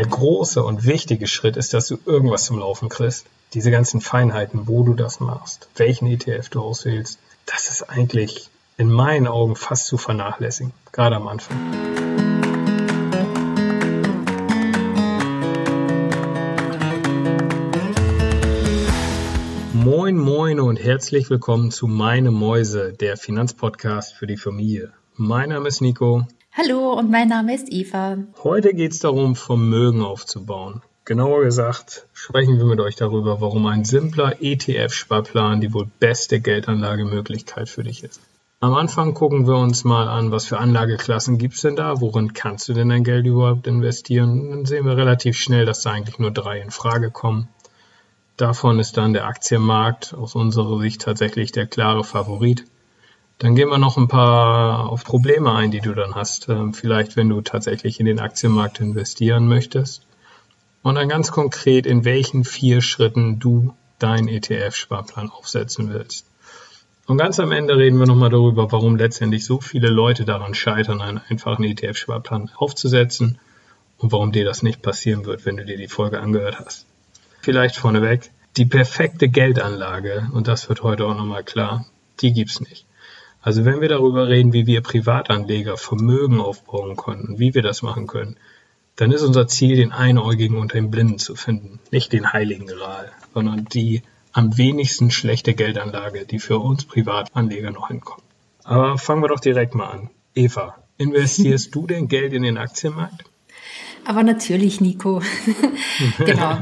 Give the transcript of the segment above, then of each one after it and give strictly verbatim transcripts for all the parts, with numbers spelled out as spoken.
der große und wichtige Schritt ist, dass du irgendwas zum Laufen kriegst. Diese ganzen Feinheiten, wo du das machst, welchen E T F du auswählst, das ist eigentlich in meinen Augen fast zu vernachlässigen, gerade am Anfang. Moin, moin und herzlich willkommen zu Meine Mäuse, der Finanzpodcast für die Familie. Mein Name ist Nico. Hallo und mein Name ist Eva. Heute geht es darum, Vermögen aufzubauen. Genauer gesagt sprechen wir mit euch darüber, warum ein simpler E T F-Sparplan die wohl beste Geldanlagemöglichkeit für dich ist. Am Anfang gucken wir uns mal an, was für Anlageklassen gibt es denn da, worin kannst du denn dein Geld überhaupt investieren? Dann sehen wir relativ schnell, dass da eigentlich nur drei in Frage kommen. Davon ist dann der Aktienmarkt aus unserer Sicht tatsächlich der klare Favorit. Dann gehen wir noch ein paar auf Probleme ein, die du dann hast. Vielleicht, wenn du tatsächlich in den Aktienmarkt investieren möchtest. Und dann ganz konkret, in welchen vier Schritten du deinen E T F-Sparplan aufsetzen willst. Und ganz am Ende reden wir nochmal darüber, warum letztendlich so viele Leute daran scheitern, einen einfachen E T F-Sparplan aufzusetzen und warum dir das nicht passieren wird, wenn du dir die Folge angehört hast. Vielleicht vorneweg, die perfekte Geldanlage, und das wird heute auch nochmal klar, die gibt's nicht. Also wenn wir darüber reden, wie wir Privatanleger Vermögen aufbauen können, wie wir das machen können, dann ist unser Ziel, den Einäugigen unter den Blinden zu finden. Nicht den heiligen Gral, sondern die am wenigsten schlechte Geldanlage, die für uns Privatanleger noch hinkommt. Aber fangen wir doch direkt mal an. Eva, investierst du denn Geld in den Aktienmarkt? Aber natürlich, Nico. Genau.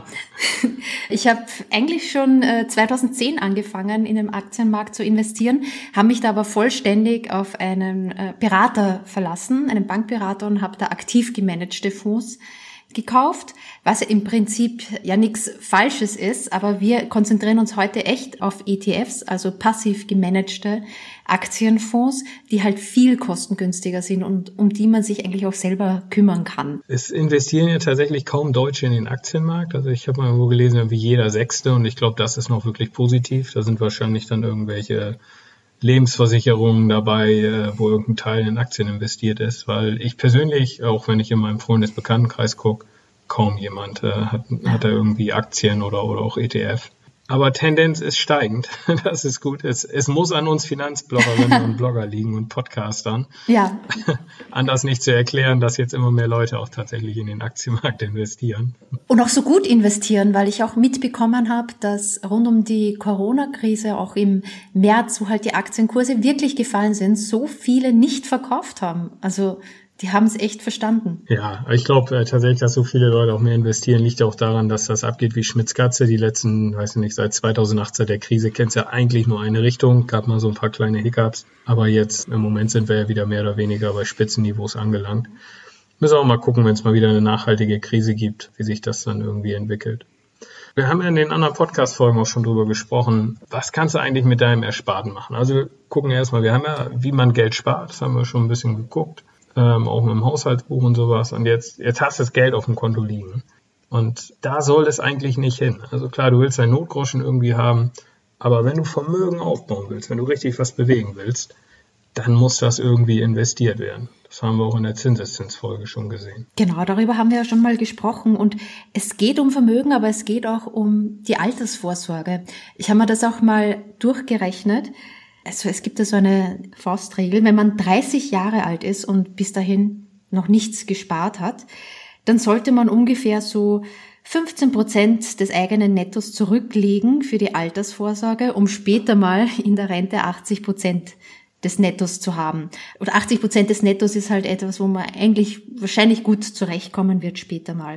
Ich habe eigentlich schon äh, zweitausendzehn angefangen, in den Aktienmarkt zu investieren, habe mich da aber vollständig auf einen äh, Berater verlassen, einen Bankberater, und habe da aktiv gemanagte Fonds gekauft, was im Prinzip ja nichts Falsches ist, aber wir konzentrieren uns heute echt auf E T Fs, also passiv gemanagte Aktienfonds, die halt viel kostengünstiger sind und um die man sich eigentlich auch selber kümmern kann. Es investieren ja tatsächlich kaum Deutsche in den Aktienmarkt. Also ich habe mal wo gelesen, wie jeder Sechste, und ich glaube, das ist noch wirklich positiv. Da sind wahrscheinlich dann irgendwelche Lebensversicherungen dabei, wo irgendein Teil in Aktien investiert ist, weil ich persönlich, auch wenn ich in meinem Freundesbekanntenkreis gucke, kaum jemand äh, hat, hat da irgendwie Aktien oder, oder auch E T F. Aber Tendenz ist steigend. Das ist gut. Es, es muss an uns Finanzbloggerinnen und Blogger liegen und Podcastern. Ja. Anders nicht zu erklären, dass jetzt immer mehr Leute auch tatsächlich in den Aktienmarkt investieren. Und auch so gut investieren, weil ich auch mitbekommen habe, dass rund um die Corona-Krise auch im März, wo halt die Aktienkurse wirklich gefallen sind, so viele nicht verkauft haben. Also die haben es echt verstanden. Ja, ich glaube äh, tatsächlich, dass so viele Leute auch mehr investieren, liegt auch daran, dass das abgeht wie Schmitz Katze. Die letzten, weiß ich nicht, seit zweitausendacht, seit der Krise, kennt es ja eigentlich nur eine Richtung. Gab mal so ein paar kleine Hiccups. Aber jetzt im Moment sind wir ja wieder mehr oder weniger bei Spitzenniveaus angelangt. Müssen wir auch mal gucken, wenn es mal wieder eine nachhaltige Krise gibt, wie sich das dann irgendwie entwickelt. Wir haben ja in den anderen Podcast-Folgen auch schon drüber gesprochen, was kannst du eigentlich mit deinem Ersparten machen? Also wir gucken erstmal, wir haben ja, wie man Geld spart, das haben wir schon ein bisschen geguckt. Ähm, auch mit dem Haushaltsbuch und sowas. Und jetzt, jetzt hast du das Geld auf dem Konto liegen. Und da soll es eigentlich nicht hin. Also klar, du willst deinen Notgroschen irgendwie haben, aber wenn du Vermögen aufbauen willst, wenn du richtig was bewegen willst, dann muss das irgendwie investiert werden. Das haben wir auch in der Zinseszinsfolge schon gesehen. Genau, darüber haben wir ja schon mal gesprochen. Und es geht um Vermögen, aber es geht auch um die Altersvorsorge. Ich habe mir das auch mal durchgerechnet. Also es gibt da so eine Faustregel, wenn man dreißig Jahre alt ist und bis dahin noch nichts gespart hat, dann sollte man ungefähr so fünfzehn Prozent des eigenen Nettos zurücklegen für die Altersvorsorge, um später mal in der Rente achtzig Prozent des Nettos zu haben. Oder achtzig Prozent des Nettos ist halt etwas, wo man eigentlich wahrscheinlich gut zurechtkommen wird später mal.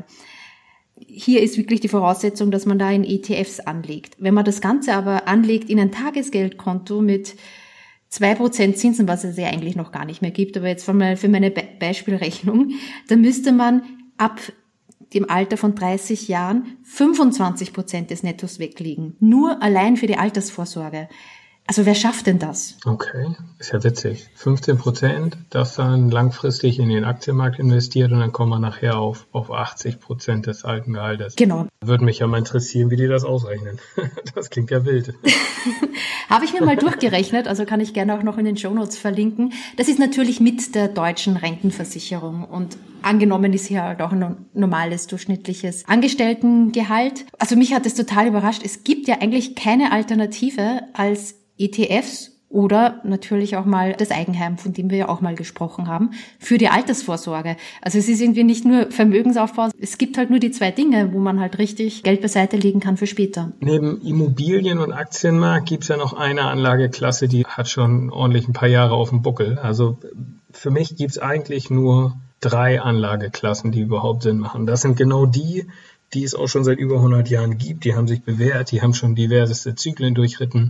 Hier ist wirklich die Voraussetzung, dass man da in E T Fs anlegt. Wenn man das Ganze aber anlegt in ein Tagesgeldkonto mit zwei Prozent Zinsen, was es ja eigentlich noch gar nicht mehr gibt, aber jetzt mal für meine Be- Beispielrechnung, dann müsste man ab dem Alter von dreißig Jahren fünfundzwanzig Prozent des Nettos weglegen. Nur allein für die Altersvorsorge. Also wer schafft denn das? Okay, ist ja witzig. fünfzehn Prozent, das dann langfristig in den Aktienmarkt investiert und dann kommen wir nachher auf, auf achtzig Prozent des alten Gehaltes. Genau. Würde mich ja mal interessieren, wie die das ausrechnen. Das klingt ja wild. Habe ich mir mal durchgerechnet, also kann ich gerne auch noch in den Shownotes verlinken. Das ist natürlich mit der deutschen Rentenversicherung und angenommen ist hier halt auch ein normales, durchschnittliches Angestelltengehalt. Also mich hat es total überrascht. Es gibt ja eigentlich keine Alternative als E T Fs oder natürlich auch mal das Eigenheim, von dem wir ja auch mal gesprochen haben, für die Altersvorsorge. Also es ist irgendwie nicht nur Vermögensaufbau, es gibt halt nur die zwei Dinge, wo man halt richtig Geld beiseite legen kann für später. Neben Immobilien und Aktienmarkt gibt es ja noch eine Anlageklasse, die hat schon ordentlich ein paar Jahre auf dem Buckel. Also für mich gibt es eigentlich nur drei Anlageklassen, die überhaupt Sinn machen. Das sind genau die, die es auch schon seit über hundert Jahren gibt. Die haben sich bewährt, die haben schon diverseste Zyklen durchritten.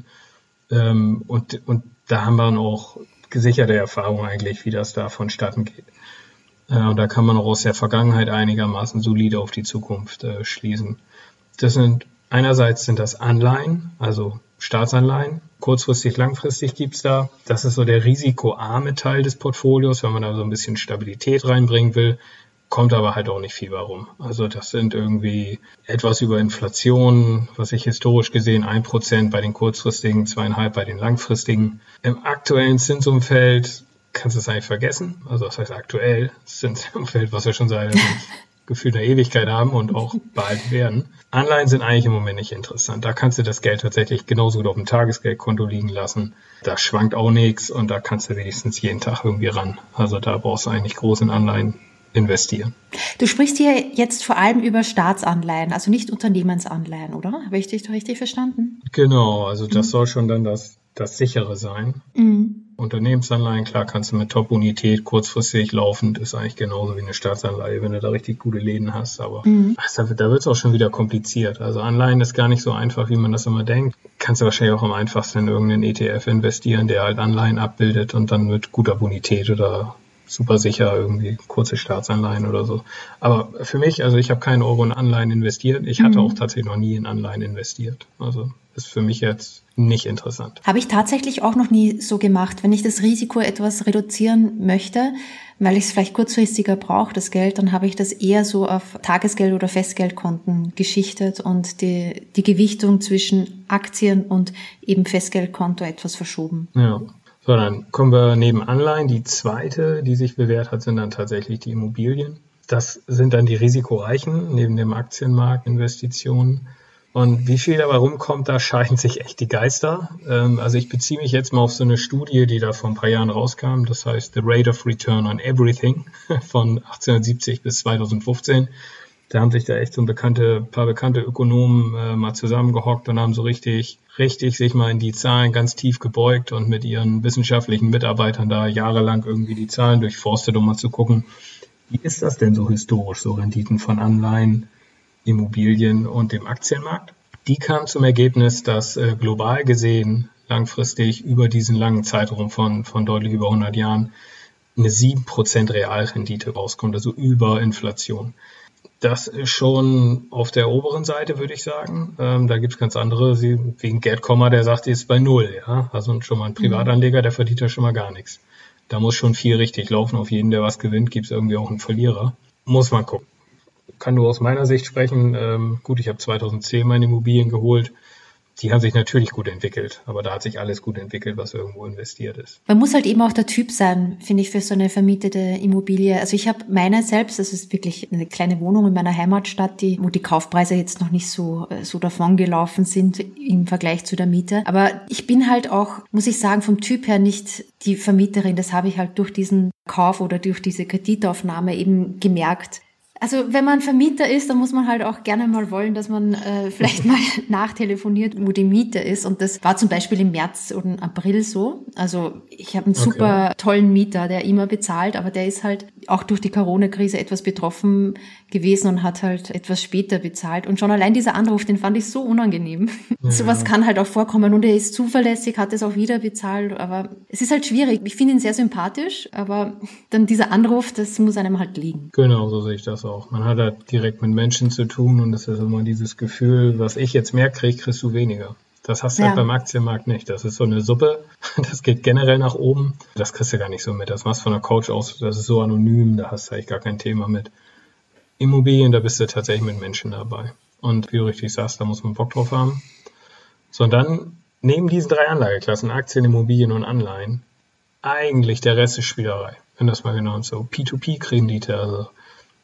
Ähm, und, und da haben wir dann auch gesicherte Erfahrung eigentlich, wie das da vonstatten geht. Äh, und da kann man auch aus der Vergangenheit einigermaßen solide auf die Zukunft äh, schließen. Das sind, einerseits sind das Anleihen, also Staatsanleihen. Kurzfristig, langfristig gibt's da. Das ist so der risikoarme Teil des Portfolios, wenn man da so ein bisschen Stabilität reinbringen will. Kommt aber halt auch nicht viel warum. Also das sind irgendwie etwas über Inflation, was ich historisch gesehen ein Prozent bei den kurzfristigen, zweieinhalb bei den langfristigen. Im aktuellen Zinsumfeld kannst du es eigentlich vergessen. Also das heißt aktuell Zinsumfeld, was wir schon seit gefühlt einer Ewigkeit haben und auch bald werden. Anleihen sind eigentlich im Moment nicht interessant. Da kannst du das Geld tatsächlich genauso gut auf dem Tagesgeldkonto liegen lassen. Da schwankt auch nichts und da kannst du wenigstens jeden Tag irgendwie ran. Also da brauchst du eigentlich groß in Anleihen investieren. Du sprichst hier jetzt vor allem über Staatsanleihen, also nicht Unternehmensanleihen, oder? Habe ich dich richtig verstanden? Genau, also das mhm. soll schon dann das, das sichere sein. Mhm. Unternehmensanleihen, klar, kannst du mit Top-Bonität kurzfristig laufend, ist eigentlich genauso wie eine Staatsanleihe, wenn du da richtig gute Läden hast, aber mhm. ach, da wird es auch schon wieder kompliziert. Also Anleihen ist gar nicht so einfach, wie man das immer denkt. Kannst du wahrscheinlich auch am einfachsten in irgendeinen E T F investieren, der halt Anleihen abbildet und dann mit guter Bonität oder super sicher irgendwie kurze Staatsanleihen oder so. Aber für mich, also ich habe keinen Euro in Anleihen investiert. Ich hatte mhm. auch tatsächlich noch nie in Anleihen investiert. Also ist für mich jetzt nicht interessant. Habe ich tatsächlich auch noch nie so gemacht. Wenn ich das Risiko etwas reduzieren möchte, weil ich es vielleicht kurzfristiger brauche, das Geld, dann habe ich das eher so auf Tagesgeld- oder Festgeldkonten geschichtet und die, die Gewichtung zwischen Aktien und eben Festgeldkonto etwas verschoben. Ja. So, dann kommen wir neben Anleihen. Die zweite, die sich bewährt hat, sind dann tatsächlich die Immobilien. Das sind dann die risikoreichen, neben dem Aktienmarkt Investitionen. Und wie viel dabei rumkommt, da scheiden sich echt die Geister. Also ich beziehe mich jetzt mal auf so eine Studie, die da vor ein paar Jahren rauskam. Das heißt The Rate of Return on Everything von achtzehnhundertsiebzig bis zweitausendfünfzehn. Da haben sich da echt so ein bekannte, paar bekannte Ökonomen äh, mal zusammengehockt und haben so richtig, richtig sich mal in die Zahlen ganz tief gebeugt und mit ihren wissenschaftlichen Mitarbeitern da jahrelang irgendwie die Zahlen durchforstet, um mal zu gucken, wie ist das denn so historisch, so Renditen von Anleihen, Immobilien und dem Aktienmarkt? Die kamen zum Ergebnis, dass äh, global gesehen langfristig über diesen langen Zeitraum von, von deutlich über hundert Jahren eine sieben Prozent Realrendite rauskommt, also über Inflation. Das ist schon auf der oberen Seite, würde ich sagen. Ähm, da gibt es ganz andere, sie, wegen Gerd Kommer, der sagt, die ist bei null. Ja? Also schon mal ein Privatanleger, der verdient ja schon mal gar nichts. Da muss schon viel richtig laufen. Auf jeden, der was gewinnt, gibt es irgendwie auch einen Verlierer. Muss man gucken. Kann nur aus meiner Sicht sprechen. Ähm, gut, ich habe zweitausendzehn meine Immobilien geholt. Die haben sich natürlich gut entwickelt, aber da hat sich alles gut entwickelt, was irgendwo investiert ist. Man muss halt eben auch der Typ sein, finde ich, für so eine vermietete Immobilie. Also ich habe meine selbst, das ist wirklich eine kleine Wohnung in meiner Heimatstadt, die, wo die Kaufpreise jetzt noch nicht so, so davon gelaufen sind im Vergleich zu der Miete. Aber ich bin halt auch, muss ich sagen, vom Typ her nicht die Vermieterin. Das habe ich halt durch diesen Kauf oder durch diese Kreditaufnahme eben gemerkt. Also wenn man Vermieter ist, dann muss man halt auch gerne mal wollen, dass man äh, vielleicht mal nachtelefoniert, wo die Miete ist. Und das war zum Beispiel im März und April so. Also ich habe einen super okay. tollen Mieter, der immer bezahlt, aber der ist halt auch durch die Corona-Krise etwas betroffen gewesen und hat halt etwas später bezahlt. Und schon allein dieser Anruf, den fand ich so unangenehm. Ja. Sowas kann halt auch vorkommen. Und er ist zuverlässig, hat es auch wieder bezahlt. Aber es ist halt schwierig. Ich finde ihn sehr sympathisch, aber dann dieser Anruf, das muss einem halt liegen. Genau, so sehe ich das auch. Man hat halt direkt mit Menschen zu tun und das ist immer dieses Gefühl, was ich jetzt mehr kriege, kriegst du weniger. Das hast du ja. halt beim Aktienmarkt nicht. Das ist so eine Suppe, das geht generell nach oben. Das kriegst du gar nicht so mit. Das machst du von der Couch aus, das ist so anonym, da hast du eigentlich gar kein Thema mit. Immobilien, da bist du tatsächlich mit Menschen dabei. Und wie du richtig sagst, da muss man Bock drauf haben. So, und dann neben diesen drei Anlageklassen, Aktien, Immobilien und Anleihen, eigentlich der Rest ist Spielerei. Wenn das mal genau ist, so P zwei P-Kredite, also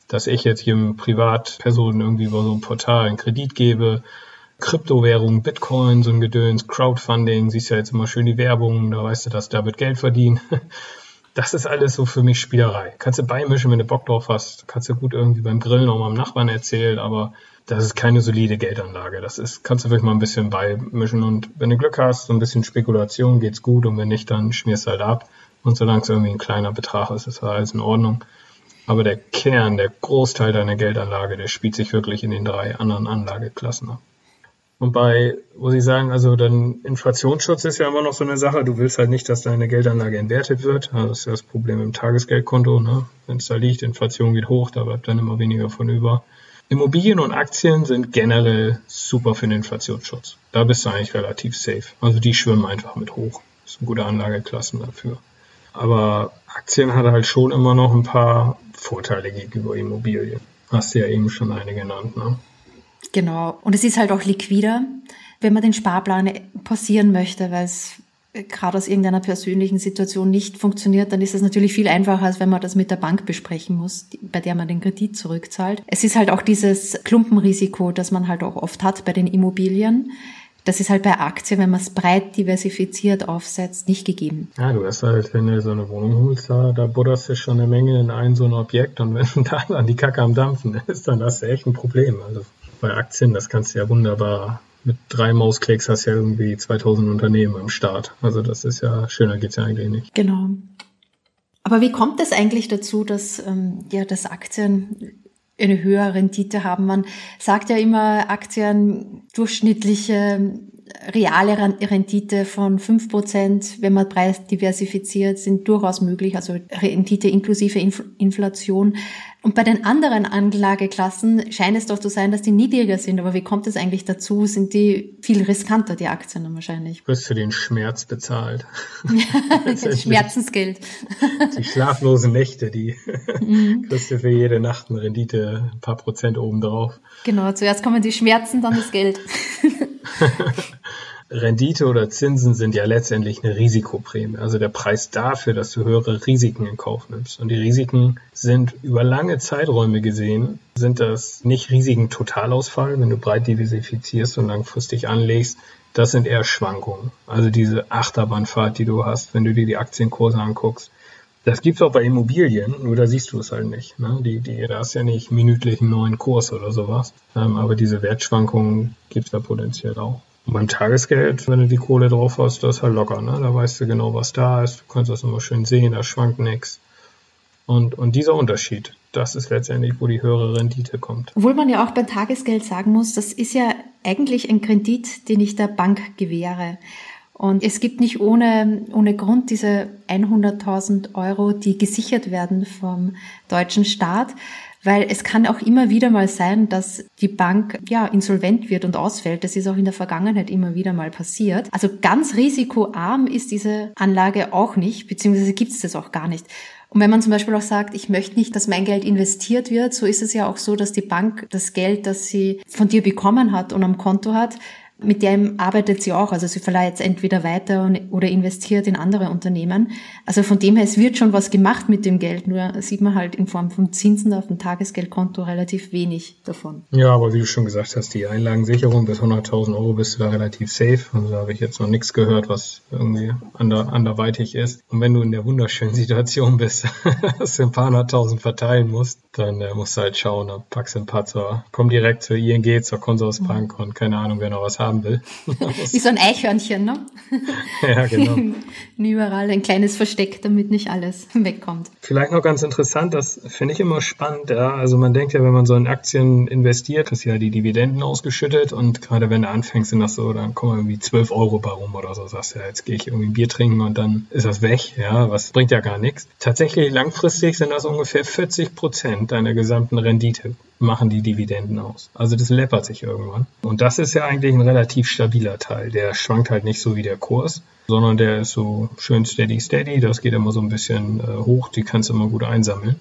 dass ich jetzt jedem Privatpersonen irgendwie über so ein Portal einen Kredit gebe, Kryptowährungen, Bitcoin, so ein Gedöns, Crowdfunding, siehst ja jetzt immer schön die Werbung, da weißt du, dass da wird Geld verdient. Das ist alles so für mich Spielerei. Kannst du beimischen, wenn du Bock drauf hast. Kannst du gut irgendwie beim Grillen auch mal dem Nachbarn erzählen, aber das ist keine solide Geldanlage. Das ist, kannst du wirklich mal ein bisschen beimischen und wenn du Glück hast, so ein bisschen Spekulation, geht's gut und wenn nicht, dann schmierst du halt ab. Und solange es irgendwie ein kleiner Betrag ist, ist alles in Ordnung. Aber der Kern, der Großteil deiner Geldanlage, der spielt sich wirklich in den drei anderen Anlageklassen ab. Und bei, wo Sie sagen, also dann Inflationsschutz ist ja immer noch so eine Sache. Du willst halt nicht, dass deine Geldanlage entwertet wird. Also das ist ja das Problem im Tagesgeldkonto. Ne? Wenn es da liegt, Inflation geht hoch, da bleibt dann immer weniger von über. Immobilien und Aktien sind generell super für den Inflationsschutz. Da bist du eigentlich relativ safe. Also die schwimmen einfach mit hoch. Das sind gute Anlageklassen dafür. Aber Aktien hat halt schon immer noch ein paar Vorteile gegenüber Immobilien. Hast du ja eben schon eine genannt, ne? Genau. Und es ist halt auch liquider, wenn man den Sparplan pausieren möchte, weil es gerade aus irgendeiner persönlichen Situation nicht funktioniert, dann ist es natürlich viel einfacher, als wenn man das mit der Bank besprechen muss, bei der man den Kredit zurückzahlt. Es ist halt auch dieses Klumpenrisiko, das man halt auch oft hat bei den Immobilien. Das ist halt bei Aktien, wenn man es breit diversifiziert aufsetzt, nicht gegeben. Ja, du hast halt, wenn du so eine Wohnung holst, da, da budderst du schon eine Menge in ein so ein Objekt und wenn da dann die Kacke am Dampfen ist, dann hast du echt ein Problem. Also bei Aktien, das kannst du ja wunderbar, mit drei Mausklicks hast du ja irgendwie zweitausend Unternehmen am Start. Also das ist ja, schöner geht's ja eigentlich nicht. Genau. Aber wie kommt es eigentlich dazu, dass, ähm, ja, dass Aktien eine höhere Rendite haben? Man sagt ja immer, Aktien durchschnittliche reale Rendite von fünf Prozent, wenn man preisdiversifiziert, sind durchaus möglich, also Rendite inklusive Inflation. Und bei den anderen Anlageklassen scheint es doch zu sein, dass die niedriger sind. Aber wie kommt es eigentlich dazu? Sind die viel riskanter, die Aktien dann wahrscheinlich? Du wirst für den Schmerz bezahlt. Das Schmerzensgeld. Die schlaflosen Nächte, die mhm. kriegst du für jede Nacht eine Rendite, ein paar Prozent obendrauf. Genau, zuerst kommen die Schmerzen, dann das Geld. Rendite oder Zinsen sind ja letztendlich eine Risikoprämie, also der Preis dafür, dass du höhere Risiken in Kauf nimmst. Und die Risiken sind über lange Zeiträume gesehen, sind das nicht Risiken Totalausfall, wenn du breit diversifizierst und langfristig anlegst, das sind eher Schwankungen. Also diese Achterbahnfahrt, die du hast, wenn du dir die Aktienkurse anguckst. Das gibt's auch bei Immobilien, nur da siehst du es halt nicht. Ne? Die, die, da hast ja nicht minütlich einen neuen Kurs oder sowas. Ähm, aber diese Wertschwankungen gibt's da potenziell auch. Und beim Tagesgeld, wenn du die Kohle drauf hast, das ist halt locker. Ne? Da weißt du genau, was da ist. Du kannst das immer schön sehen, da schwankt nichts. Und, und dieser Unterschied, das ist letztendlich, wo die höhere Rendite kommt. Obwohl man ja auch beim Tagesgeld sagen muss, das ist ja eigentlich ein Kredit, den ich der Bank gewähre. Und es gibt nicht ohne, ohne Grund diese hunderttausend Euro, die gesichert werden vom deutschen Staat. Weil es kann auch immer wieder mal sein, dass die Bank ja insolvent wird und ausfällt. Das ist auch in der Vergangenheit immer wieder mal passiert. Also ganz risikoarm ist diese Anlage auch nicht, beziehungsweise gibt es das auch gar nicht. Und wenn man zum Beispiel auch sagt, ich möchte nicht, dass mein Geld investiert wird, so ist es ja auch so, dass die Bank das Geld, das sie von dir bekommen hat und am Konto hat, mit dem arbeitet sie auch. Also sie verleiht es entweder weiter oder investiert in andere Unternehmen. Also von dem her, es wird schon was gemacht mit dem Geld, nur sieht man halt in Form von Zinsen auf dem Tagesgeldkonto relativ wenig davon. Ja, aber wie du schon gesagt hast, die Einlagensicherung bis hunderttausend Euro bist du da relativ safe. Also da habe ich jetzt noch nichts gehört, was irgendwie ander, anderweitig ist. Und wenn du in der wunderschönen Situation bist, dass du ein paar hunderttausend verteilen musst, dann äh, musst du halt schauen, dann packst du ein paar zur, komm direkt zur I N G, zur Consorsbank mhm. und keine Ahnung, wer noch was haben will. Wie so ein Eichhörnchen, ne? Ja, genau. Überall ein kleines Versteck, damit nicht alles wegkommt. Vielleicht noch ganz interessant, das finde ich immer spannend, ja. Also man denkt ja, wenn man so in Aktien investiert, ist ja die Dividenden ausgeschüttet und gerade wenn du anfängst, sind das so, dann kommen irgendwie zwölf Euro bei rum oder so, sagst du, ja, jetzt gehe ich irgendwie ein Bier trinken und dann ist das weg, ja, was bringt ja gar nichts. Tatsächlich langfristig sind das ungefähr vierzig Prozent deiner gesamten Rendite machen die Dividenden aus. Also das läppert sich irgendwann. Und das ist ja eigentlich ein relativ stabiler Teil. Der schwankt halt nicht so wie der Kurs, sondern der ist so schön steady steady. Das geht immer so ein bisschen äh, hoch. Die kannst du immer gut einsammeln.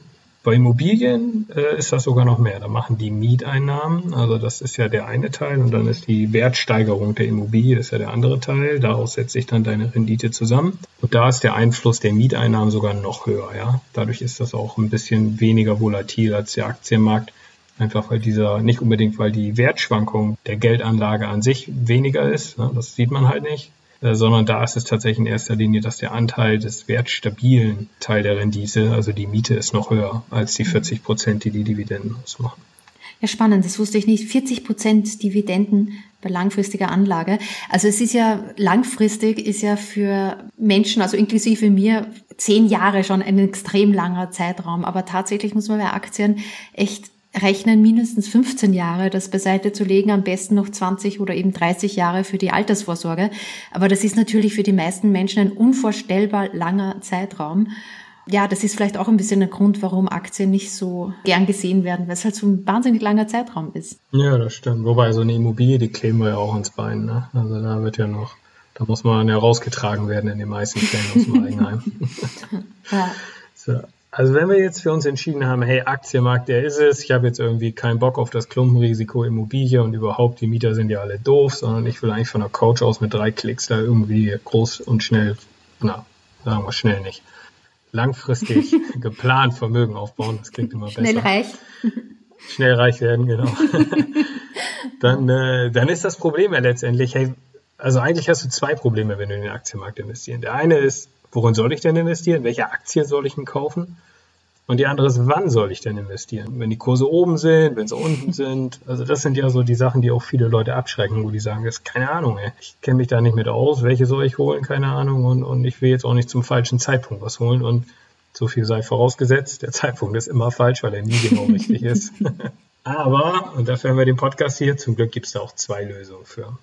Bei Immobilien äh, ist das sogar noch mehr. Da machen die Mieteinnahmen, also das ist ja der eine Teil, und dann ist die Wertsteigerung der Immobilie, das ist ja der andere Teil. Daraus setzt sich dann deine Rendite zusammen. Und da ist der Einfluss der Mieteinnahmen sogar noch höher. Ja? Dadurch ist das auch ein bisschen weniger volatil als der Aktienmarkt. Einfach weil dieser, nicht unbedingt, weil die Wertschwankung der Geldanlage an sich weniger ist, ne? Das sieht man halt nicht. Sondern da ist es tatsächlich in erster Linie, dass der Anteil des wertstabilen Teil der Rendite, also die Miete, ist noch höher als die vierzig Prozent, die die Dividenden ausmachen. Ja, spannend, das wusste ich nicht. vierzig Prozent Dividenden bei langfristiger Anlage. Also es ist ja, langfristig ist ja für Menschen, also inklusive mir, zehn Jahre schon ein extrem langer Zeitraum. Aber tatsächlich muss man bei Aktien echt rechnen, mindestens fünfzehn Jahre das beiseite zu legen, am besten noch zwanzig oder eben dreißig Jahre für die Altersvorsorge. Aber das ist natürlich für die meisten Menschen ein unvorstellbar langer Zeitraum. Ja, das ist vielleicht auch ein bisschen der Grund, warum Aktien nicht so gern gesehen werden, weil es halt so ein wahnsinnig langer Zeitraum ist. Ja, das stimmt. Wobei so eine Immobilie, die kleben wir ja auch ins Bein, ne? Also da wird ja noch, da muss man ja rausgetragen werden in den meisten Fällen aus dem Eigenheim. Ja. So. Also wenn wir jetzt für uns entschieden haben, hey, Aktienmarkt, der ist es, ich habe jetzt irgendwie keinen Bock auf das Klumpenrisiko Immobilie und überhaupt, die Mieter sind ja alle doof, sondern ich will eigentlich von der Couch aus mit drei Klicks da irgendwie groß und schnell, na, sagen wir schnell nicht, langfristig geplant Vermögen aufbauen, das klingt immer besser. Schnell reich. Schnell reich werden, genau. dann, äh, dann ist das Problem ja letztendlich, hey, also eigentlich hast du zwei Probleme, wenn du in den Aktienmarkt investieren. Der eine ist, worin soll ich denn investieren? Welche Aktie soll ich denn kaufen? Und die andere ist, wann soll ich denn investieren? Wenn die Kurse oben sind, wenn sie unten sind. Also das sind ja so die Sachen, die auch viele Leute abschrecken, wo die sagen, das ist keine Ahnung, ey. Ich kenne mich da nicht mit aus. Welche soll ich holen? Keine Ahnung. Und, und ich will jetzt auch nicht zum falschen Zeitpunkt was holen. Und so viel sei vorausgesetzt, der Zeitpunkt ist immer falsch, weil er nie genau richtig ist. Aber, und dafür haben wir den Podcast hier, zum Glück gibt es da auch zwei Lösungen für.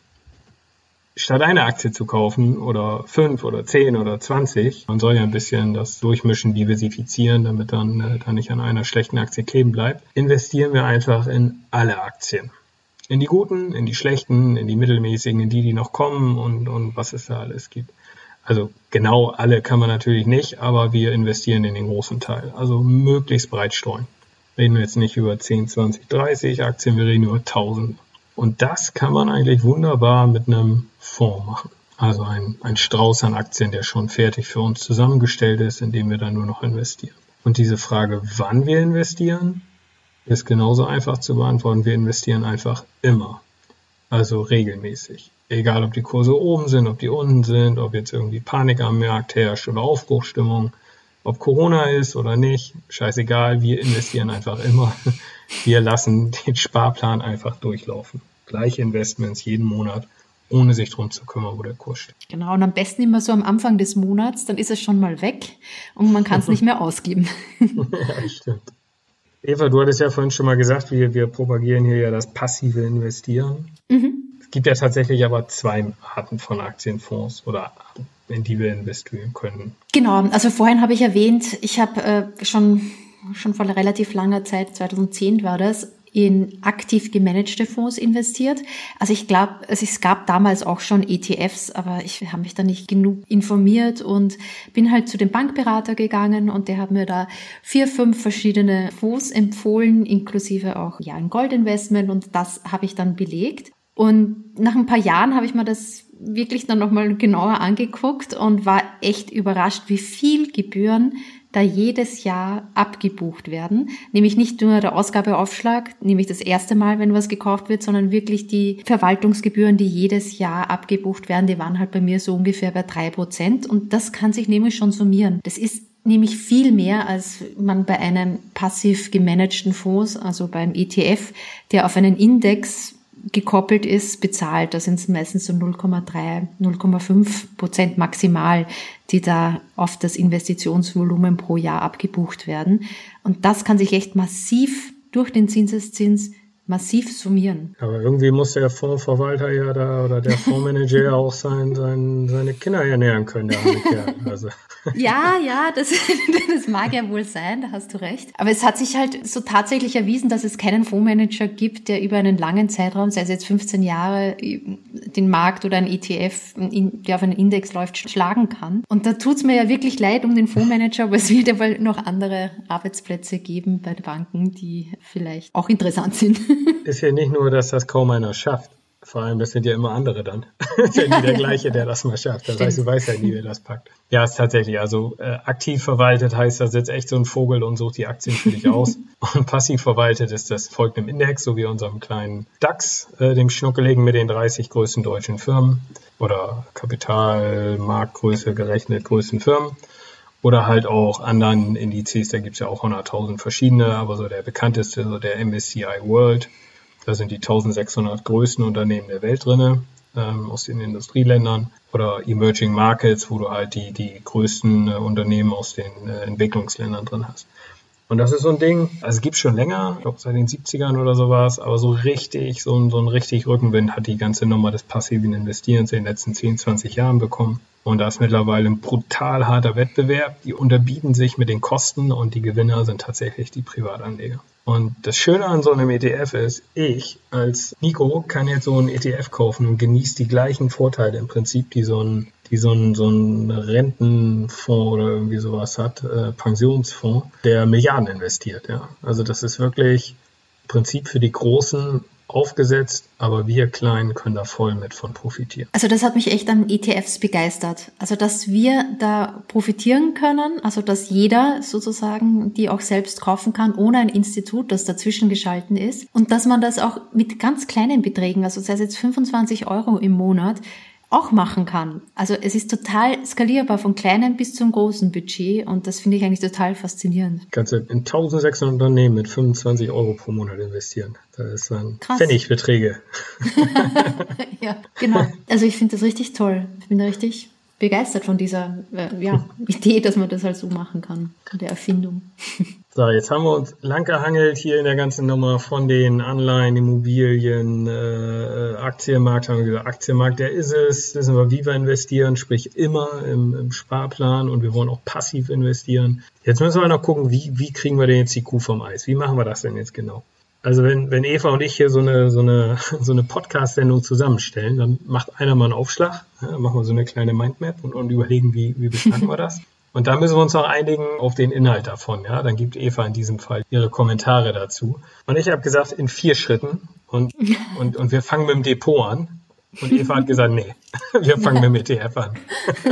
Statt eine Aktie zu kaufen oder fünf oder zehn oder zwanzig, man soll ja ein bisschen das durchmischen, diversifizieren, damit dann, äh, dann nicht an einer schlechten Aktie kleben bleibt, investieren wir einfach in alle Aktien. In die guten, in die schlechten, in die mittelmäßigen, in die, die noch kommen und, und was es da alles gibt. Also genau alle kann man natürlich nicht, aber wir investieren in den großen Teil. Also möglichst breit streuen. Reden wir jetzt nicht über zehn, zwanzig, dreißig Aktien, wir reden über tausend. Und das kann man eigentlich wunderbar mit einem Fonds machen. Also ein, ein Strauß an Aktien, der schon fertig für uns zusammengestellt ist, in dem wir dann nur noch investieren. Und diese Frage, wann wir investieren, ist genauso einfach zu beantworten. Wir investieren einfach immer. Also regelmäßig. Egal, ob die Kurse oben sind, ob die unten sind, ob jetzt irgendwie Panik am Markt herrscht oder Aufbruchsstimmung, ob Corona ist oder nicht. Scheißegal, wir investieren einfach immer. Wir lassen den Sparplan einfach durchlaufen. Gleiche Investments jeden Monat, ohne sich drum zu kümmern, wo der Kurs steht. Genau, und am besten immer so am Anfang des Monats, dann ist es schon mal weg und man kann es nicht mehr ausgeben. Ja, stimmt. Eva, du hattest ja vorhin schon mal gesagt, wir, wir propagieren hier ja das passive Investieren. Mhm. Es gibt ja tatsächlich aber zwei Arten von Aktienfonds oder in die wir investieren können. Genau, also vorhin habe ich erwähnt, ich habe äh, schon, schon vor relativ langer Zeit, zweitausendzehn war das, in aktiv gemanagte Fonds investiert. Also ich glaube, also es gab damals auch schon E T Fs, aber ich habe mich da nicht genug informiert und bin halt zu dem Bankberater gegangen und der hat mir da vier, fünf verschiedene Fonds empfohlen, inklusive auch ja ein Goldinvestment, und das habe ich dann belegt. Und nach ein paar Jahren habe ich mir das wirklich dann nochmal genauer angeguckt und war echt überrascht, wie viel Gebühren da jedes Jahr abgebucht werden. Nämlich nicht nur der Ausgabeaufschlag, nämlich das erste Mal, wenn was gekauft wird, sondern wirklich die Verwaltungsgebühren, die jedes Jahr abgebucht werden, die waren halt bei mir so ungefähr bei drei Prozent. Und das kann sich nämlich schon summieren. Das ist nämlich viel mehr, als man bei einem passiv gemanagten Fonds, also beim E T F, der auf einen Index gekoppelt ist, bezahlt. Da sind es meistens so null Komma drei, null Komma fünf Prozent maximal, die da auf das Investitionsvolumen pro Jahr abgebucht werden. Und das kann sich echt massiv durch den Zinseszins massiv summieren. Aber irgendwie muss der Fondsverwalter ja da oder der Fondsmanager ja auch sein, sein, seine Kinder ernähren können, der arme Kerl. Also. Ja, ja, das, das mag ja wohl sein, da hast du recht. Aber es hat sich halt so tatsächlich erwiesen, dass es keinen Fondsmanager gibt, der über einen langen Zeitraum, sei es jetzt fünfzehn Jahre, den Markt oder ein E T F, der auf einen Index läuft, schlagen kann. Und da tut's mir ja wirklich leid um den Fondsmanager, aber es wird ja wohl noch andere Arbeitsplätze geben bei den Banken, die vielleicht auch interessant sind. Ist ja nicht nur, dass das kaum einer schafft. Vor allem, das sind ja immer andere dann. Ist ja nie der gleiche, der das mal schafft. Das heißt, du weißt ja nie, wer das packt. Ja, ist tatsächlich. Also äh, aktiv verwaltet heißt, da sitzt echt so ein Vogel und sucht die Aktien für dich aus. Und passiv verwaltet ist das, folgt einem Index, so wie unserem kleinen DAX, äh, dem Schnuckeligen mit den dreißig größten deutschen Firmen oder Kapitalmarktgröße gerechnet größten Firmen. Oder halt auch anderen Indizes, da gibt's ja auch hunderttausend verschiedene, aber so der bekannteste, so der M S C I World. Da sind die eintausendsechshundert größten Unternehmen der Welt drinne, ähm, aus den Industrieländern. Oder Emerging Markets, wo du halt die, die größten äh, Unternehmen aus den äh, Entwicklungsländern drin hast. Und das ist so ein Ding, also es gibt schon länger, ich glaube seit den siebzigern oder so war es, aber so richtig, so ein, so ein richtig Rückenwind hat die ganze Nummer des passiven Investierens in den letzten zehn, zwanzig Jahren bekommen. Und da ist mittlerweile ein brutal harter Wettbewerb. Die unterbieten sich mit den Kosten und die Gewinner sind tatsächlich die Privatanleger. Und das Schöne an so einem E T F ist, ich als Nico kann jetzt so einen E T F kaufen und genieße die gleichen Vorteile im Prinzip, die so ein, die so ein, so ein Rentenfonds oder irgendwie sowas hat, äh, Pensionsfonds, der Milliarden investiert. Ja. Also das ist wirklich im Prinzip für die Großen aufgesetzt, aber wir Kleinen können da voll mit von profitieren. Also das hat mich echt an E T Fs begeistert. Also dass wir da profitieren können, also dass jeder sozusagen die auch selbst kaufen kann, ohne ein Institut, das dazwischen geschalten ist. Und dass man das auch mit ganz kleinen Beträgen, also sei es jetzt fünfundzwanzig Euro im Monat, auch machen kann. Also es ist total skalierbar von kleinem bis zum großen Budget und das finde ich eigentlich total faszinierend. Kannst du in eintausendsechshundert Unternehmen mit fünfundzwanzig Euro pro Monat investieren. Das ist dann Pfennigbeträge. Ja, genau. Also ich finde das richtig toll. Ich bin da richtig begeistert von dieser äh, ja, Idee, dass man das halt so machen kann, der Erfindung. So, jetzt haben wir uns lang gehangelt hier in der ganzen Nummer von den Anleihen, Immobilien, äh, Aktienmarkt, haben wir gesagt, Aktienmarkt, der ist es, wissen wir, wie wir investieren, sprich immer im, im Sparplan und wir wollen auch passiv investieren. Jetzt müssen wir noch gucken, wie, wie kriegen wir denn jetzt die Kuh vom Eis? Wie machen wir das denn jetzt genau? Also wenn, wenn Eva und ich hier so eine, so eine, so eine Podcast-Sendung zusammenstellen, dann macht einer mal einen Aufschlag, ja, dann machen wir so eine kleine Mindmap und, und überlegen, wie, wie beschlagen wir das. Und da müssen wir uns noch einigen auf den Inhalt davon. Ja, dann gibt Eva in diesem Fall ihre Kommentare dazu. Und ich habe gesagt, in vier Schritten und, und, und wir fangen mit dem Depot an. Und Eva hat gesagt, nee, wir fangen ja. mit dem E T F an.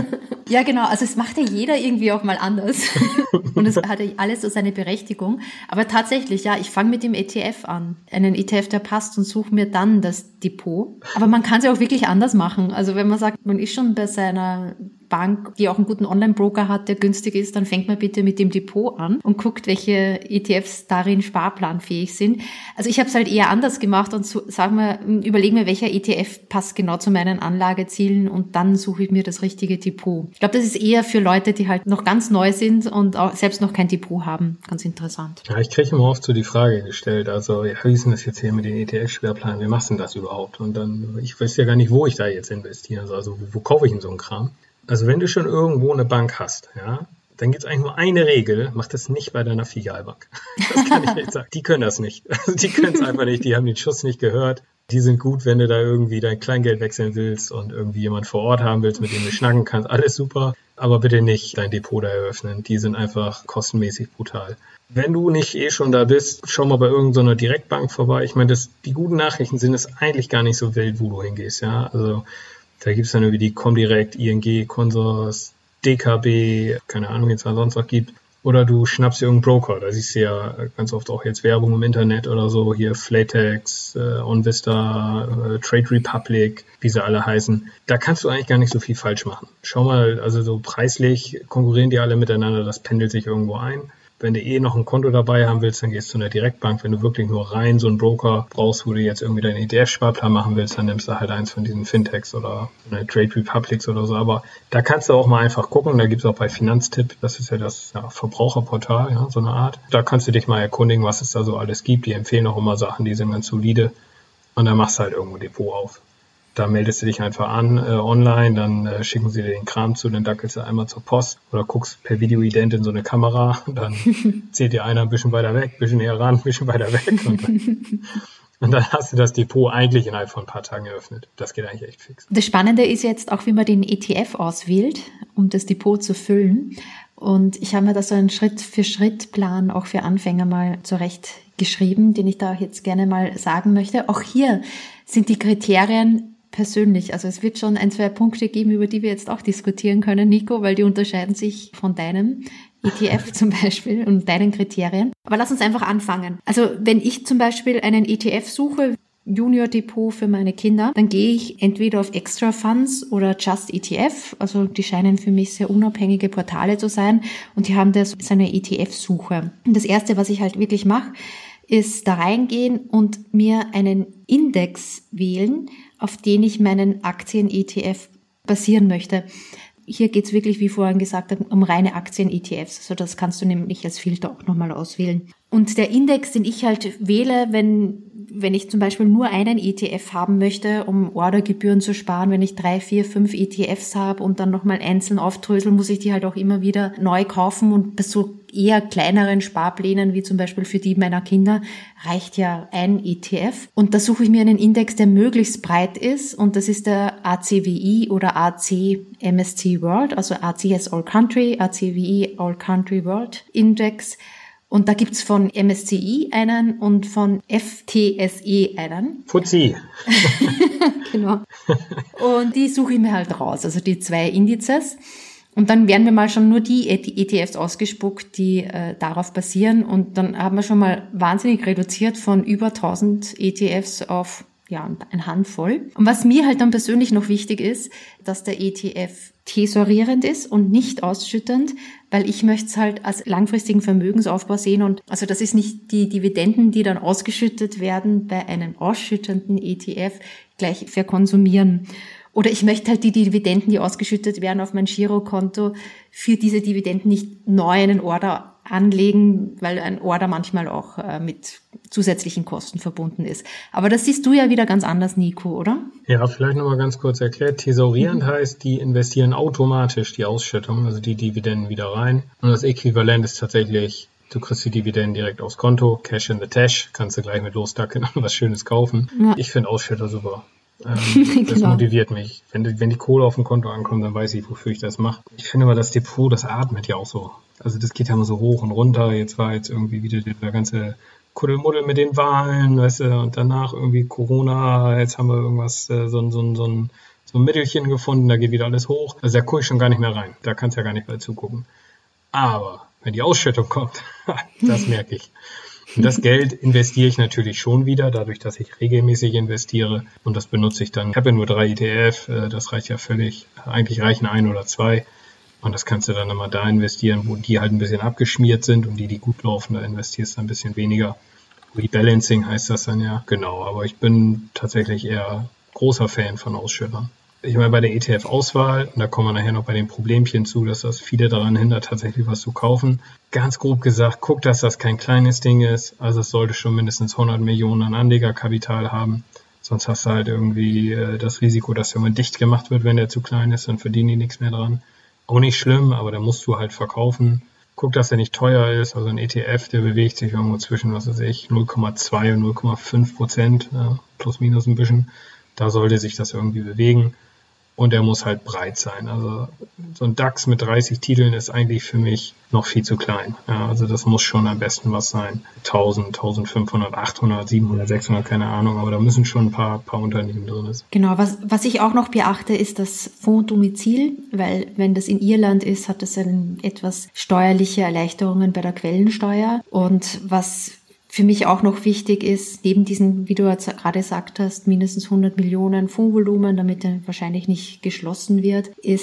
Ja, genau. Also es macht ja jeder irgendwie auch mal anders. Und es hat ja alles so seine Berechtigung. Aber tatsächlich, ja, ich fange mit dem E T F an. Einen E T F, der passt und suche mir dann das Depot. Aber man kann es ja auch wirklich anders machen. Also wenn man sagt, man ist schon bei seiner Bank, die auch einen guten Online-Broker hat, der günstig ist, dann fängt man bitte mit dem Depot an und guckt, welche E T Fs darin sparplanfähig sind. Also ich habe es halt eher anders gemacht und so, sagen wir, überlegen wir, welcher E T F passt genau zu meinen Anlagezielen und dann suche ich mir das richtige Depot. Ich glaube, das ist eher für Leute, die halt noch ganz neu sind und auch selbst noch kein Depot haben. Ganz interessant. Ja, ich kriege immer oft so die Frage gestellt, also ja, wie ist denn das jetzt hier mit den E T F-Sparplan? Wie machst du denn das überhaupt? Und dann, ich weiß ja gar nicht, wo ich da jetzt investieren soll. Also wo, wo kaufe ich denn so einen Kram? Also wenn du schon irgendwo eine Bank hast, ja, dann gibt es eigentlich nur eine Regel, mach das nicht bei deiner Filialbank. Das kann ich nicht sagen. Die können das nicht. Also die können es einfach nicht, die haben den Schuss nicht gehört. Die sind gut, wenn du da irgendwie dein Kleingeld wechseln willst und irgendwie jemand vor Ort haben willst, mit dem du schnacken kannst, alles super. Aber bitte nicht dein Depot da eröffnen. Die sind einfach kostenmäßig brutal. Wenn du nicht eh schon da bist, schau mal bei irgendeiner Direktbank vorbei. Ich meine, das, die guten Nachrichten sind es eigentlich gar nicht so wild, wo du hingehst, ja. Also da gibt es dann irgendwie die Comdirect, I N G, Consors, D K B, keine Ahnung, jetzt was sonst noch gibt. Oder du schnappst dir irgendeinen Broker. Da siehst du ja ganz oft auch jetzt Werbung im Internet oder so. Hier Flatex, äh, OnVista, äh, Trade Republic, wie sie alle heißen. Da kannst du eigentlich gar nicht so viel falsch machen. Schau mal, also so preislich konkurrieren die alle miteinander. Das pendelt sich irgendwo ein. Wenn du eh noch ein Konto dabei haben willst, dann gehst du zu einer Direktbank. Wenn du wirklich nur rein so einen Broker brauchst, wo du jetzt irgendwie deinen E T F-Sparplan machen willst, dann nimmst du halt eins von diesen Fintechs oder eine Trade Republics oder so. Aber da kannst du auch mal einfach gucken. Da gibt es auch bei Finanztipp, das ist ja das ja, Verbraucherportal, ja, so eine Art. Da kannst du dich mal erkundigen, was es da so alles gibt. Die empfehlen auch immer Sachen, die sind ganz solide. Und dann machst du halt irgendwo ein Depot auf. Da meldest du dich einfach an äh, online, dann äh, schicken sie dir den Kram zu, dann dackelst du einmal zur Post oder guckst per Videoident in so eine Kamera, dann zählt dir einer ein bisschen weiter weg, ein bisschen näher ran, ein bisschen weiter weg und dann, und dann hast du das Depot eigentlich innerhalb von ein paar Tagen eröffnet. Das geht eigentlich echt fix. Das Spannende ist jetzt auch, wie man den E T F auswählt, um das Depot zu füllen. Und ich habe mir da so einen Schritt-für-Schritt-Plan auch für Anfänger mal zurecht geschrieben, den ich da jetzt gerne mal sagen möchte. Auch hier sind die Kriterien persönlich. Also es wird schon ein, zwei Punkte geben, über die wir jetzt auch diskutieren können, Nico, weil die unterscheiden sich von deinem E T F zum Beispiel und deinen Kriterien. Aber lass uns einfach anfangen. Also wenn ich zum Beispiel einen E T F suche, Junior Depot für meine Kinder, dann gehe ich entweder auf Extra Funds oder Just E T F. Also die scheinen für mich sehr unabhängige Portale zu sein und die haben da so eine E T F-Suche. Und das Erste, was ich halt wirklich mache, ist da reingehen und mir einen Index wählen, auf den ich meinen Aktien-E T F basieren möchte. Hier geht's wirklich, wie vorhin gesagt, um reine Aktien-E T Fs. Also das kannst du nämlich als Filter auch nochmal auswählen. Und der Index, den ich halt wähle, wenn wenn ich zum Beispiel nur einen E T F haben möchte, um Ordergebühren zu sparen, wenn ich drei, vier, fünf E T Fs habe und dann nochmal einzeln aufdröseln, muss ich die halt auch immer wieder neu kaufen. Und bei so eher kleineren Sparplänen, wie zum Beispiel für die meiner Kinder, reicht ja ein E T F. Und da suche ich mir einen Index, der möglichst breit ist. Und das ist der A C W I oder A C M S C I World, also A C S All Country, A C W I All Country World Index. Und da gibt's von M S C I einen und von F T S E einen. Fuzzi. Genau. Und die suche ich mir halt raus, also die zwei Indizes. Und dann werden mir mal schon nur die E T Fs ausgespuckt, die äh, darauf basieren. Und dann haben wir schon mal wahnsinnig reduziert von über tausend E T Fs auf ja eine Handvoll. Und was mir halt dann persönlich noch wichtig ist, dass der E T F tesorierend ist und nicht ausschüttend, weil ich möchte es halt als langfristigen Vermögensaufbau sehen. Und also das ist nicht die Dividenden, die dann ausgeschüttet werden bei einem ausschüttenden E T F, gleich verkonsumieren. Oder ich möchte halt die Dividenden, die ausgeschüttet werden auf mein Girokonto, für diese Dividenden nicht neu einen Order anlegen, weil ein Order manchmal auch äh, mit zusätzlichen Kosten verbunden ist. Aber das siehst du ja wieder ganz anders, Nico, oder? Ja, vielleicht nochmal ganz kurz erklärt. Tesorierend mhm. heißt, die investieren automatisch die Ausschüttung, also die Dividenden wieder rein. Und das Äquivalent ist tatsächlich, du kriegst die Dividenden direkt aufs Konto, Cash in the Tash, kannst du gleich mit losdackeln und was Schönes kaufen. Ja. Ich finde Ausschütter super. Ähm, das genau. motiviert mich. Wenn die, wenn die Kohle auf dem Konto ankommt, dann weiß ich, wofür ich das mache. Ich finde aber, das Depot, das atmet ja auch so. Also das geht ja immer so hoch und runter. Jetzt war jetzt irgendwie wieder der ganze Kuddelmuddel mit den Wahlen, weißt du, und danach irgendwie Corona, jetzt haben wir irgendwas, äh, so, so, so, ein, so ein Mittelchen gefunden, da geht wieder alles hoch. Also da gucke ich schon gar nicht mehr rein. Da kannst du ja gar nicht mehr zugucken. Aber wenn die Ausschüttung kommt, das merke ich. Und das Geld investiere ich natürlich schon wieder, dadurch, dass ich regelmäßig investiere. Und das benutze ich dann. Ich habe ja nur drei E T F, das reicht ja völlig. Eigentlich reichen ein oder zwei. Und das kannst du dann immer da investieren, wo die halt ein bisschen abgeschmiert sind und die, die gut laufen, da investierst du ein bisschen weniger. Rebalancing heißt das dann ja. Genau, aber ich bin tatsächlich eher großer Fan von Ausschüttern. Ich meine, bei der E T F-Auswahl, und da kommen wir nachher noch bei den Problemchen zu, dass das viele daran hindert, tatsächlich was zu kaufen. Ganz grob gesagt, guck, dass das kein kleines Ding ist. Also es sollte schon mindestens hundert Millionen an Anlegerkapital haben. Sonst hast du halt irgendwie äh, das Risiko, dass der mal dicht gemacht wird, wenn der zu klein ist, dann verdienen die nichts mehr dran. Auch nicht schlimm, aber da musst du halt verkaufen. Guck, dass der nicht teuer ist. Also ein E T F, der bewegt sich irgendwo zwischen, was weiß ich, null Komma zwei und null Komma fünf Prozent, ja, plus minus ein bisschen. Da sollte sich das irgendwie bewegen. Und er muss halt breit sein. Also so ein DAX mit dreißig Titeln ist eigentlich für mich noch viel zu klein. Ja, also das muss schon am besten was sein. tausend, eintausendfünfhundert, achthundert, siebenhundert, sechshundert, keine Ahnung. Aber da müssen schon ein paar, paar Unternehmen drin sein. Genau, was, was ich auch noch beachte, ist das Fondsdomizil. Weil wenn das in Irland ist, hat das ein, etwas steuerliche Erleichterungen bei der Quellensteuer. Und was für mich auch noch wichtig ist, neben diesen, wie du jetzt gerade gesagt hast, mindestens hundert Millionen Fondsvolumen, damit er wahrscheinlich nicht geschlossen wird, ist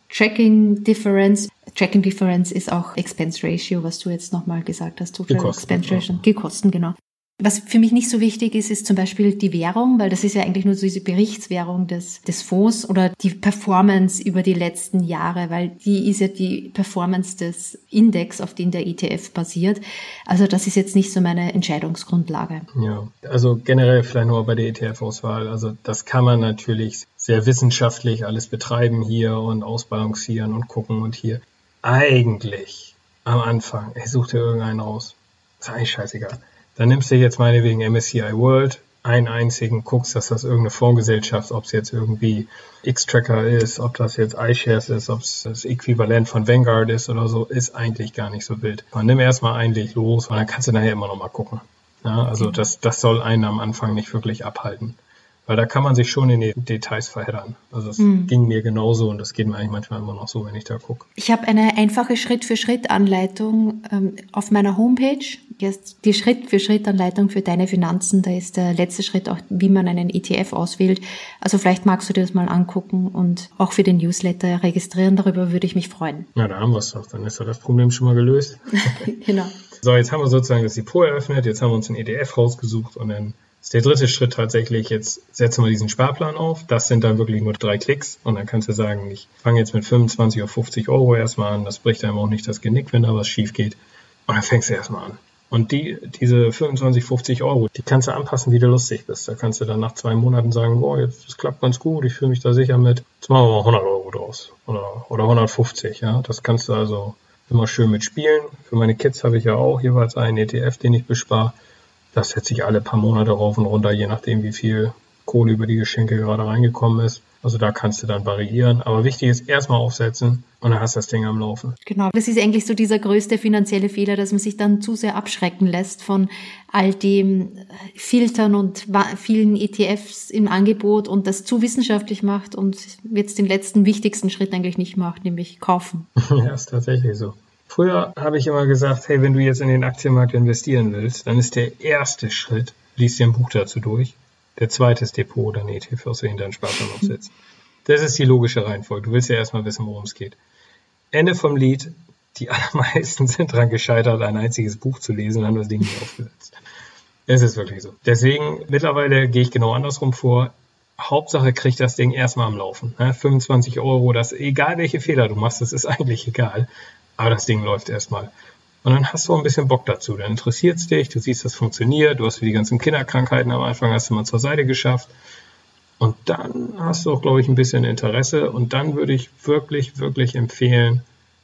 Tracking Difference. Tracking Difference ist auch Expense Ratio, was du jetzt nochmal gesagt hast. Total Expense Ratio. Die Kosten, genau. Was für mich nicht so wichtig ist, ist zum Beispiel die Währung, weil das ist ja eigentlich nur so diese Berichtswährung des, des Fonds oder die Performance über die letzten Jahre, weil die ist ja die Performance des Index, auf den der E T F basiert. Also das ist jetzt nicht so meine Entscheidungsgrundlage. Ja, also generell vielleicht nur bei der E T F-Auswahl. Also das kann man natürlich sehr wissenschaftlich alles betreiben hier und ausbalancieren und gucken und hier. Eigentlich am Anfang, ich such dir irgendeinen raus. Ist eigentlich scheißegal. Dann nimmst du jetzt meinetwegen M S C I World, einen einzigen, guckst, dass das irgendeine Fondsgesellschaft, ob es jetzt irgendwie X-Tracker ist, ob das jetzt iShares ist, ob es das Äquivalent von Vanguard ist oder so, ist eigentlich gar nicht so wild. Man nimm erstmal eigentlich los und dann kannst du nachher immer noch mal gucken. Ja, also das, das soll einen am Anfang nicht wirklich abhalten. Weil da kann man sich schon in die Details verheddern. Also es mhm. ging mir genauso und das geht mir eigentlich manchmal immer noch so, wenn ich da gucke. Ich habe eine einfache Schritt-für-Schritt-Anleitung ähm, auf meiner Homepage. Jetzt die Schritt-für-Schritt-Anleitung für deine Finanzen. Da ist der letzte Schritt auch, wie man einen E T F auswählt. Also vielleicht magst du dir das mal angucken und auch für den Newsletter registrieren. Darüber würde ich mich freuen. Ja, da haben wir es doch. Dann ist ja das Problem schon mal gelöst. Genau. So, jetzt haben wir sozusagen das Depot eröffnet. Jetzt haben wir uns einen E T F rausgesucht und dann ist der dritte Schritt tatsächlich, jetzt setzen wir diesen Sparplan auf. Das sind dann wirklich nur drei Klicks und dann kannst du sagen, ich fange jetzt mit fünfundzwanzig oder fünfzig Euro erstmal an. Das bricht einem auch nicht das Genick, wenn da was schief geht. Und dann fängst du erstmal an. Und die, diese fünfundzwanzig, fünfzig Euro, die kannst du anpassen, wie du lustig bist. Da kannst du dann nach zwei Monaten sagen, boah, jetzt, das klappt ganz gut, ich fühle mich da sicher mit. Jetzt machen wir mal hundert Euro draus oder, oder hundertfünfzig, ja. Das kannst du also immer schön mitspielen. Für meine Kids habe ich ja auch jeweils einen E T F, den ich bespare. Das setze ich alle paar Monate rauf und runter, je nachdem, wie viel Kohle über die Geschenke gerade reingekommen ist. Also da kannst du dann variieren. Aber wichtig ist, erstmal aufsetzen und dann hast du das Ding am Laufen. Genau, das ist eigentlich so dieser größte finanzielle Fehler, dass man sich dann zu sehr abschrecken lässt von all dem Filtern und vielen E T Fs im Angebot und das zu wissenschaftlich macht und jetzt den letzten wichtigsten Schritt eigentlich nicht macht, nämlich kaufen. Ja, ist tatsächlich so. Früher habe ich immer gesagt, hey, wenn du jetzt in den Aktienmarkt investieren willst, dann ist der erste Schritt, lies dir ein Buch dazu durch. Der zweite ist Depot oder ein E T F, aus dem deinen Sparplan aufsetzt. Das ist die logische Reihenfolge. Du willst ja erstmal wissen, worum es geht. Ende vom Lied. Die allermeisten sind daran gescheitert, ein einziges Buch zu lesen und haben das Ding nicht aufgesetzt. Es ist wirklich so. Deswegen, mittlerweile gehe ich genau andersrum vor. Hauptsache kriegt das Ding erstmal am Laufen. Ne? fünfundzwanzig Euro, das, egal welche Fehler du machst, das ist eigentlich egal. Aber das Ding läuft erstmal. Und dann hast du auch ein bisschen Bock dazu. Dann interessiert es dich, du siehst, das funktioniert, du hast für die ganzen Kinderkrankheiten am Anfang hast du mal zur Seite geschafft. Und dann hast du auch, glaube ich, ein bisschen Interesse. Und dann würde ich wirklich, wirklich empfehlen,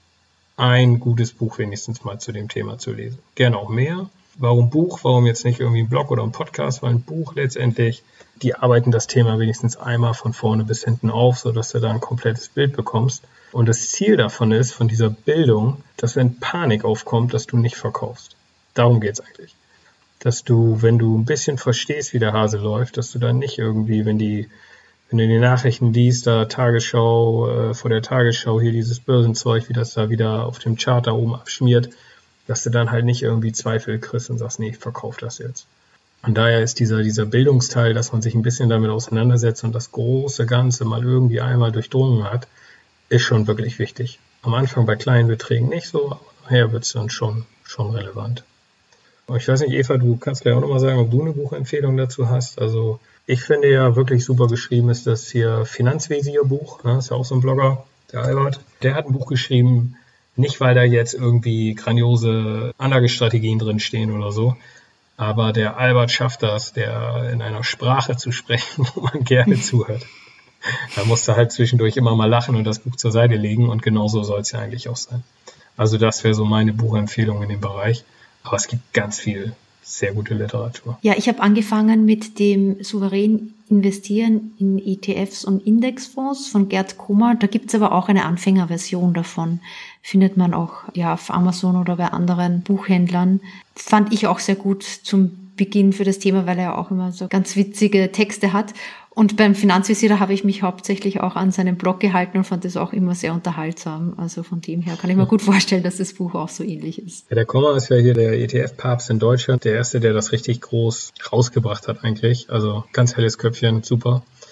ein gutes Buch wenigstens mal zu dem Thema zu lesen. Gerne auch mehr. Warum Buch? Warum jetzt nicht irgendwie ein Blog oder ein Podcast? Weil ein Buch letztendlich, die arbeiten das Thema wenigstens einmal von vorne bis hinten auf, sodass du da ein komplettes Bild bekommst. Und das Ziel davon ist, von dieser Bildung, dass wenn Panik aufkommt, dass du nicht verkaufst. Darum geht's eigentlich. Dass du, wenn du ein bisschen verstehst, wie der Hase läuft, dass du dann nicht irgendwie, wenn die, wenn du die Nachrichten liest, da Tagesschau, äh, vor der Tagesschau hier dieses Börsenzeug, wie das da wieder auf dem Chart da oben abschmiert, dass du dann halt nicht irgendwie Zweifel kriegst und sagst, nee, ich verkaufe das jetzt. Und daher ist dieser, dieser Bildungsteil, dass man sich ein bisschen damit auseinandersetzt und das große Ganze mal irgendwie einmal durchdrungen hat, ist schon wirklich wichtig. Am Anfang bei kleinen Beträgen nicht so, aber nachher wird es dann schon, schon relevant. Aber ich weiß nicht, Eva, du kannst gleich auch nochmal sagen, ob du eine Buchempfehlung dazu hast. Also ich finde ja wirklich super geschrieben ist das hier Finanzvisier-Buch, ne? Ist ja auch so ein Blogger, der Albert. Der hat ein Buch geschrieben, nicht weil da jetzt irgendwie grandiose Anlagestrategien drin stehen oder so, aber der Albert schafft das, der in einer Sprache zu sprechen, wo man gerne zuhört. Da musst du halt zwischendurch immer mal lachen und das Buch zur Seite legen und genauso soll es ja eigentlich auch sein. Also das wäre so meine Buchempfehlung in dem Bereich. Aber es gibt ganz viel sehr gute Literatur. Ja, ich habe angefangen mit dem souverän Investieren in E T Fs und Indexfonds von Gerd Kommer. Da gibt's aber auch eine Anfängerversion davon. Findet man auch ja auf Amazon oder bei anderen Buchhändlern. Fand ich auch sehr gut zum Beginn für das Thema, weil er auch immer so ganz witzige Texte hat. Und beim Finanzvisier habe ich mich hauptsächlich auch an seinem Blog gehalten und fand das auch immer sehr unterhaltsam. Also von dem her kann ich mir gut vorstellen, dass das Buch auch so ähnlich ist. Ja, der Kommer ist ja hier der E T F-Papst in Deutschland, der erste, der das richtig groß rausgebracht hat eigentlich. Also ganz helles Köpfchen, super.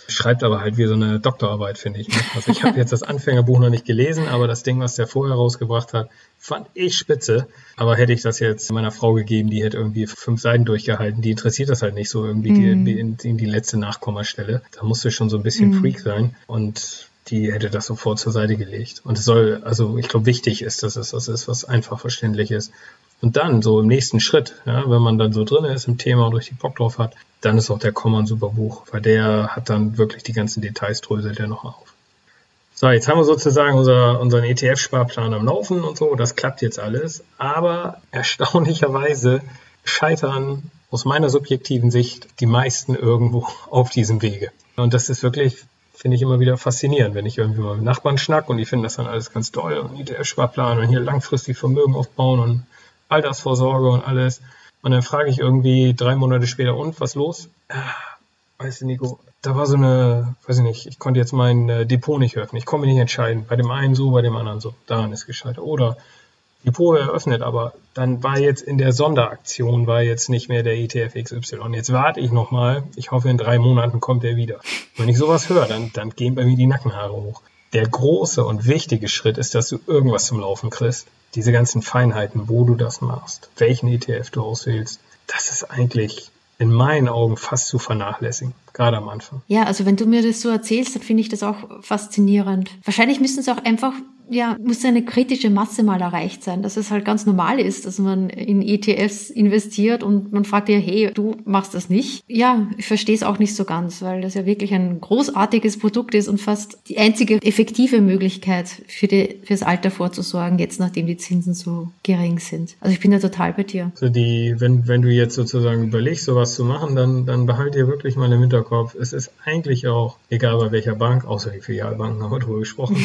Schreibt aber halt wie so eine Doktorarbeit, finde ich. Also ich habe jetzt das Anfängerbuch noch nicht gelesen, aber das Ding, was der vorher rausgebracht hat, fand ich spitze. Aber hätte ich das jetzt meiner Frau gegeben, die hätte irgendwie fünf Seiten durchgehalten, die interessiert das halt nicht so irgendwie mm. die, in, in die letzte Nachkommastelle. Da musst du schon so ein bisschen mm. Freak sein und die hätte das sofort zur Seite gelegt. Und es soll, also ich glaube, wichtig ist, dass es was ist, was einfach verständlich ist. Und dann so im nächsten Schritt, ja, wenn man dann so drin ist im Thema und richtig Bock drauf hat, dann ist auch der Komma ein super Buch, weil der hat dann wirklich die ganzen Details, dröselt der noch auf. So, jetzt haben wir sozusagen unser, unseren E T F-Sparplan am Laufen und so, das klappt jetzt alles, aber erstaunlicherweise scheitern aus meiner subjektiven Sicht die meisten irgendwo auf diesem Wege. Und das ist wirklich, finde ich immer wieder faszinierend, wenn ich irgendwie mal mit Nachbarn schnack und die finden das dann alles ganz toll und E T F-Sparplan und hier langfristig Vermögen aufbauen und Altersvorsorge und alles. Und dann frage ich irgendwie drei Monate später, und, was los? Ah, weißt du, Nico, da war so eine, weiß ich nicht, ich konnte jetzt mein äh, Depot nicht öffnen. Ich konnte mich nicht entscheiden. Bei dem einen so, bei dem anderen so. Daran ist gescheitert. Oder Depot eröffnet, aber dann war jetzt in der Sonderaktion, war jetzt nicht mehr der E T F X Y. Jetzt warte ich nochmal. Ich hoffe, in drei Monaten kommt er wieder. Wenn ich sowas höre, dann, dann gehen bei mir die Nackenhaare hoch. Der große und wichtige Schritt ist, dass du irgendwas zum Laufen kriegst. Diese ganzen Feinheiten, wo du das machst, welchen E T F du auswählst, das ist eigentlich in meinen Augen fast zu vernachlässigen, gerade am Anfang. Ja, also wenn du mir das so erzählst, dann finde ich das auch faszinierend. Wahrscheinlich müssen es auch einfach, ja, muss eine kritische Masse mal erreicht sein, dass es halt ganz normal ist, dass man in E T Fs investiert und man fragt ja, hey, du machst das nicht. Ja, ich verstehe es auch nicht so ganz, weil das ja wirklich ein großartiges Produkt ist und fast die einzige effektive Möglichkeit für die, fürs Alter vorzusorgen, jetzt nachdem die Zinsen so gering sind. Also ich bin da total bei dir. Also die, wenn, wenn du jetzt sozusagen überlegst, sowas zu machen, dann, dann behalt dir wirklich mal im Hinterkopf, es ist eigentlich auch, egal bei welcher Bank, außer die Filialbanken haben wir drüber gesprochen,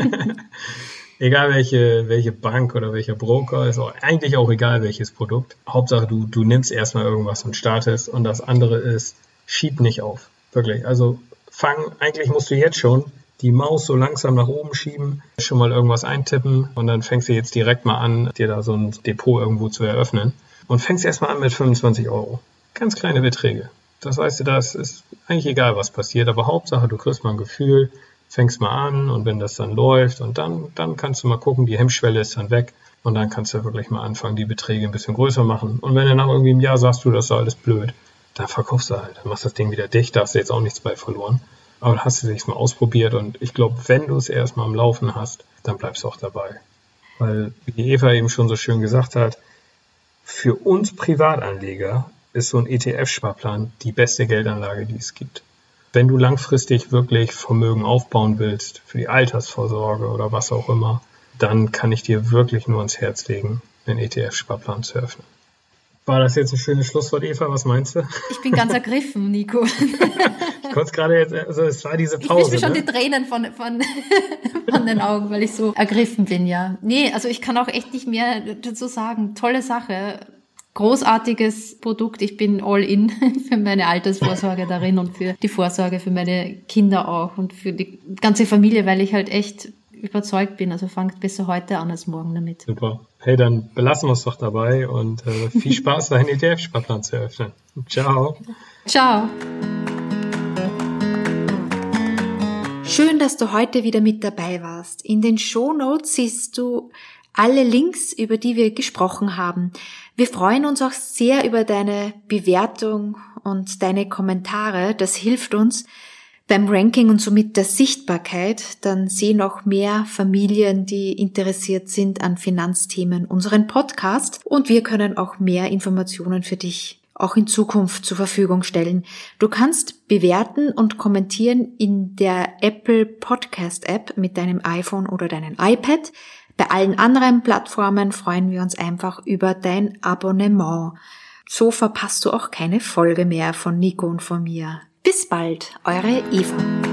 egal welche, welche Bank oder welcher Broker, ist auch eigentlich auch egal welches Produkt. Hauptsache du, du nimmst erstmal irgendwas und startest, und das andere ist, schieb nicht auf. Wirklich. Also fang, eigentlich musst du jetzt schon die Maus so langsam nach oben schieben, schon mal irgendwas eintippen und dann fängst du jetzt direkt mal an, dir da so ein Depot irgendwo zu eröffnen und fängst erstmal an mit fünfundzwanzig Euro. Ganz kleine Beträge. Das weißt du, das ist eigentlich egal, was passiert, aber Hauptsache du kriegst mal ein Gefühl, fängst mal an und wenn das dann läuft und dann, dann kannst du mal gucken, die Hemmschwelle ist dann weg und dann kannst du wirklich mal anfangen, die Beträge ein bisschen größer machen. Und wenn du nach irgendwie einem Jahr sagst, du, das ist alles blöd, dann verkaufst du halt, dann machst du das Ding wieder dicht, da hast du jetzt auch nichts bei verloren. Aber dann hast du es mal ausprobiert und ich glaube, wenn du es erstmal am Laufen hast, dann bleibst du auch dabei. Weil, wie Eva eben schon so schön gesagt hat, für uns Privatanleger ist so ein E T F-Sparplan die beste Geldanlage, die es gibt. Wenn du langfristig wirklich Vermögen aufbauen willst, für die Altersvorsorge oder was auch immer, dann kann ich dir wirklich nur ans Herz legen, einen E T F-Sparplan zu öffnen. War das jetzt ein schönes Schlusswort, Eva? Was meinst du? Ich bin ganz ergriffen, Nico. Ich konnte es gerade jetzt, also es war diese Pause. Ich wische mir schon ne? die Tränen von, von, von den Augen, weil ich so ergriffen bin, ja. Nee, also ich kann auch echt nicht mehr dazu sagen. Tolle Sache. Großartiges Produkt. Ich bin all in für meine Altersvorsorge darin und für die Vorsorge für meine Kinder auch und für die ganze Familie, weil ich halt echt überzeugt bin. Also fangt besser heute an als morgen damit. Super. Hey, dann belassen wir es doch dabei und äh, viel Spaß, deinen E T F-Sparplan zu eröffnen. Ciao. Ciao. Schön, dass du heute wieder mit dabei warst. In den Shownotes siehst du alle Links, über die wir gesprochen haben. Wir freuen uns auch sehr über deine Bewertung und deine Kommentare. Das hilft uns beim Ranking und somit der Sichtbarkeit. Dann sehen auch mehr Familien, die interessiert sind an Finanzthemen, unseren Podcast. Und wir können auch mehr Informationen für dich auch in Zukunft zur Verfügung stellen. Du kannst bewerten und kommentieren in der Apple Podcast App mit deinem iPhone oder deinem iPad. Bei allen anderen Plattformen freuen wir uns einfach über dein Abonnement. So verpasst du auch keine Folge mehr von Nico und von mir. Bis bald, eure Eva.